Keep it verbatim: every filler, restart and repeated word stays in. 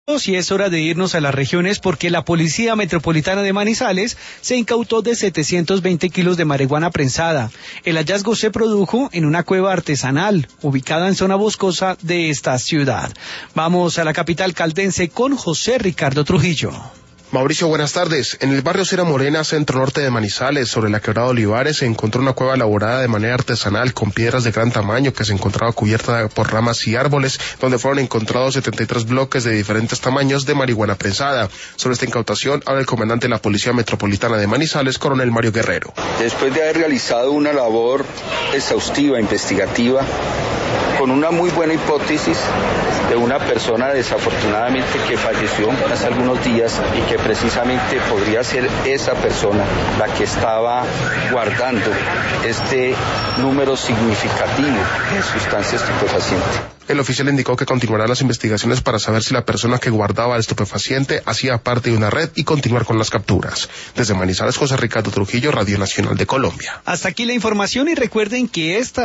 Y es hora de irnos a las regiones porque la Policía Metropolitana de Manizales se incautó de setecientos veinte kilos de marihuana prensada. El hallazgo se produjo en una cueva artesanal ubicada en zona boscosa de esta ciudad. Vamos a la capital caldense con José Ricardo Trujillo. Mauricio, buenas tardes. En el barrio Sierra Morena, centro norte de Manizales, sobre la quebrada Olivares, se encontró una cueva elaborada de manera artesanal con piedras de gran tamaño que se encontraba cubierta por ramas y árboles, donde fueron encontrados setenta y tres bloques de diferentes tamaños de marihuana prensada. Sobre esta incautación habla el comandante de la Policía Metropolitana de Manizales, coronel Mario Guerrero. Después de haber realizado una labor exhaustiva, investigativa, con una muy buena hipótesis de una persona desafortunadamente que falleció hace algunos días y que precisamente podría ser esa persona la que estaba guardando este número significativo de sustancias estupefacientes. El oficial indicó que continuarán las investigaciones para saber si la persona que guardaba el estupefaciente hacía parte de una red y continuar con las capturas. Desde Manizales, José Ricardo Trujillo, Radio Nacional de Colombia. Hasta aquí la información y recuerden que esta